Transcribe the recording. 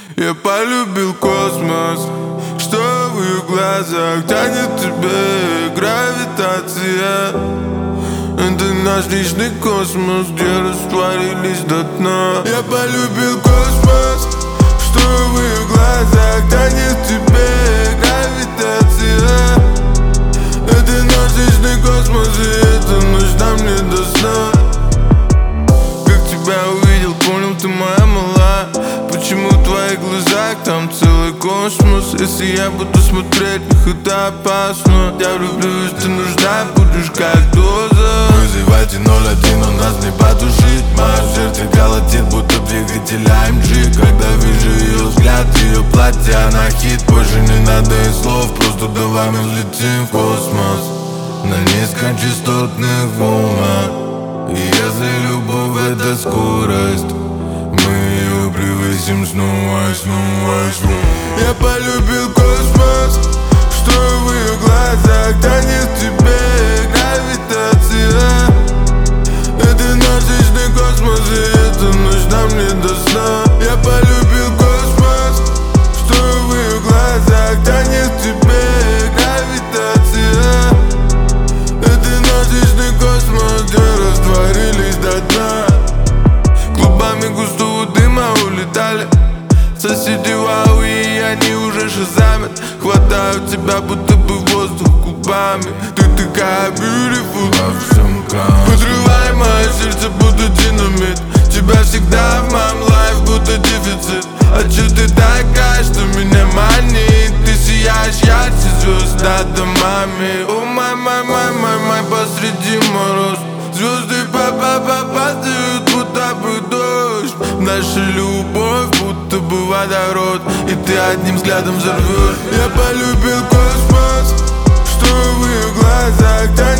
Я полюбил космос, что в ее глазах тянет тебе гравитация. Это наш личный космос, где растворились до дна. Я полюбил космос, что в ее глазах тянет тебе гравитация. Это наш личный космос, и эта ночь нам не до сна. Как тебя увидел, понял, ты моя мала. Почему в твоих глазах там целый космос? Если я буду смотреть, их это опасно. Я влюблюсь, ты нужна, будешь как доза. Вызывайте 01, у нас не потушить. Моя сердце колотит, будто двигатель AMG. Когда вижу ее взгляд, ее платье, она хит. Больше не надо и слов, просто давай мы взлетим в космос на низкочастотных волнах. И если любовь — это скорость, мы ее превысим снова и снова и снова. Я полюбил космос, что в ее глазах тянет тебе гравитация. Это наш личный космос, и эта ночь нам не до сна. Я полюбил космос, что в ее глазах тянет тебе гравитация. Это наш личный космос, где растворились до дна. Клубами густого дыма улетали соседи вау, и они уже шазамят. Хватают тебя, будто бы воздух губами. Ты такая beautiful во всем космосе. Подрывай мое сердце, будто динамит. Тебя всегда в моем лайф, будто дефицит. А чё ты такая, что меня манит? Ты сияешь ярче звезд над домами. О май, посреди мороз. Звезды падают, будто бы дождь. Наша любовь, будто бы водород, и ты одним взглядом взорвешь. Я полюбил космос, что в ее глазах тянет